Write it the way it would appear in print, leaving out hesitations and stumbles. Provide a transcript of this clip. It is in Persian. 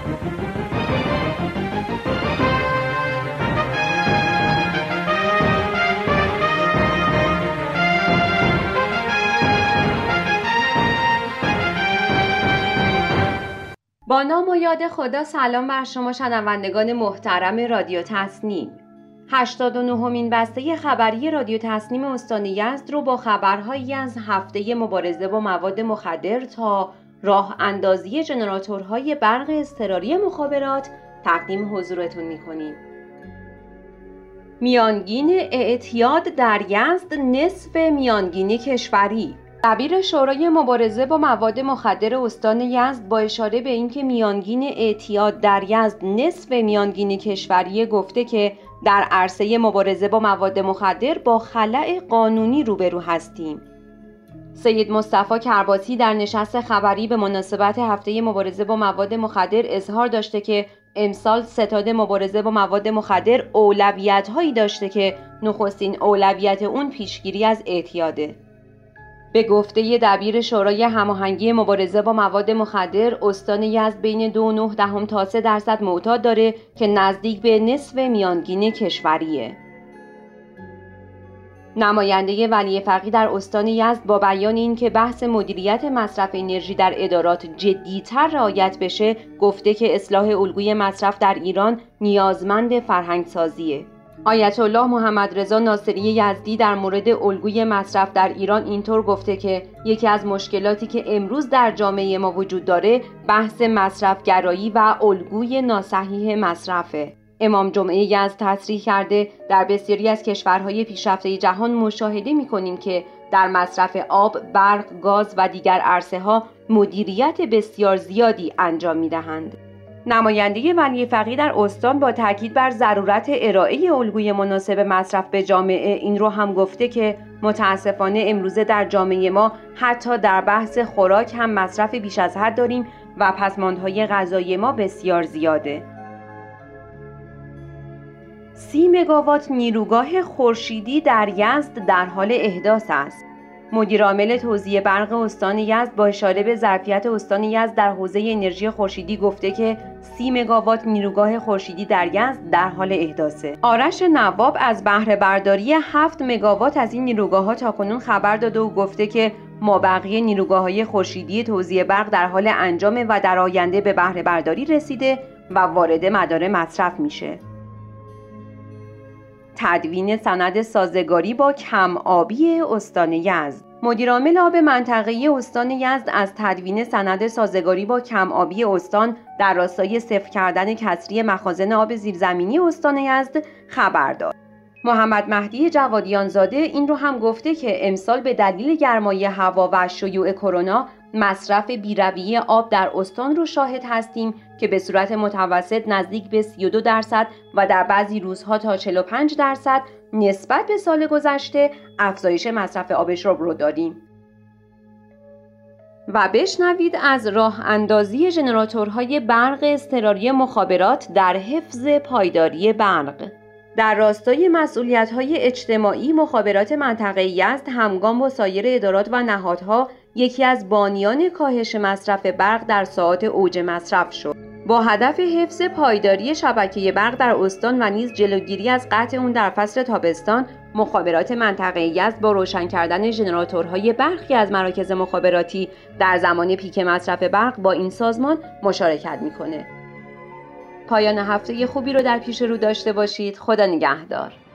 با نام و یاد خدا. سلام بر شما شنوندگان محترم رادیو تصنیم. 89مین بسته خبری رادیو تصنیم استان یزد رو با خبرهایی از هفته مبارزه با مواد مخدر تا راه اندازی ژنراتورهای برق اضطراری مخابرات تقدیم حضورتون می‌کنیم. میانگین اعتیاد در یزد نصف میانگین کشوری. دبیر شورای مبارزه با مواد مخدر استان یزد با اشاره به اینکه میانگین اعتیاد در یزد نصف میانگین کشوری گفته که در عرصه مبارزه با مواد مخدر با خلأ قانونی روبرو هستیم. سید مصطفی کرباسی در نشست خبری به مناسبت هفته مبارزه با مواد مخدر اظهار داشته که امسال ستاد مبارزه با مواد مخدر اولویت‌هایی داشته که نخستین اولویت اون پیشگیری از اعتیاده. به گفته دبیر شورای هماهنگی مبارزه با مواد مخدر، استان یزد بین 2.9 تا 3% معتاد داره که نزدیک به نصف میانگین کشوریه. نماینده ولی فقیه در استان یزد با بیان این که بحث مدیریت مصرف انرژی در ادارات جدی‌تر رعایت بشه، گفته که اصلاح الگوی مصرف در ایران نیازمند فرهنگ‌سازیه. آیت الله محمد رضا ناصری یزدی در مورد الگوی مصرف در ایران اینطور گفته که یکی از مشکلاتی که امروز در جامعه ما وجود داره بحث مصرفگرایی و الگوی ناصحیح مصرفه. امام جمعه یزد تصریح کرده در بسیاری از کشورهای پیشرفته جهان مشاهده می‌کنیم که در مصرف آب، برق، گاز و دیگر عرصه‌ها مدیریت بسیار زیادی انجام می‌دهند. نماینده ولی فقیه در استان با تاکید بر ضرورت ارائه الگوی مناسب مصرف به جامعه این رو هم گفته که متاسفانه امروزه در جامعه ما حتی در بحث خوراک هم مصرف بیش از حد داریم و پسماندهای غذایی ما بسیار زیاده. 30 مگاوات نیروگاه خورشیدی در یزد در حال احداث است. مدیر عامل توزیع برق استان یزد با اشاره به ظرفیت استان یزد در حوزه انرژی خورشیدی گفته که 30 مگاوات نیروگاه خورشیدی در یزد در حال احداثه. آرش نواب از بهره برداری 7 مگاوات از این نیروگاه‌ها تاکنون خبر داده و گفته که مابقی نیروگاه‌های خورشیدی توزیع برق در حال انجامه و در آینده به بهره برداری رسیده و وارد مدار مصرف میشه. تدوین سند سازگاری با کم آبی استان یزد. مدیر عامل آب منطقه‌ای استان یزد از تدوین سند سازگاری با کم آبی استان در راستای صفر کردن کسری مخازن آب زیرزمینی استان یزد خبر داد. محمد مهدی جوادیان زاده این رو هم گفته که امسال به دلیل گرمای هوا و شیوع کرونا مصرف بی‌رویه آب در استان رو شاهد هستیم که به صورت متوسط نزدیک به 32% و در بعضی روزها تا 45% نسبت به سال گذشته افزایش مصرف آب شرب رو داریم. و بشنوید از راه اندازی ژنراتورهای برق اضطراری مخابرات در حفظ پایداری برق. در راستای مسئولیت‌های اجتماعی مخابرات منطقه یزد همگام با سایر ادارات و نهادها یکی از بانیان کاهش مصرف برق در ساعات اوج مصرف شد. با هدف حفظ پایداری شبکه برق در استان و نیز جلوگیری از قطع اون در فصل تابستان، مخابرات منطقه یزد با روشن کردن ژنراتورهای برقی از مراکز مخابراتی در زمان پیک مصرف برق با این سازمان مشارکت می‌کنه. پایان هفته خوبی رو در پیش رو داشته باشید. خدا نگهدار.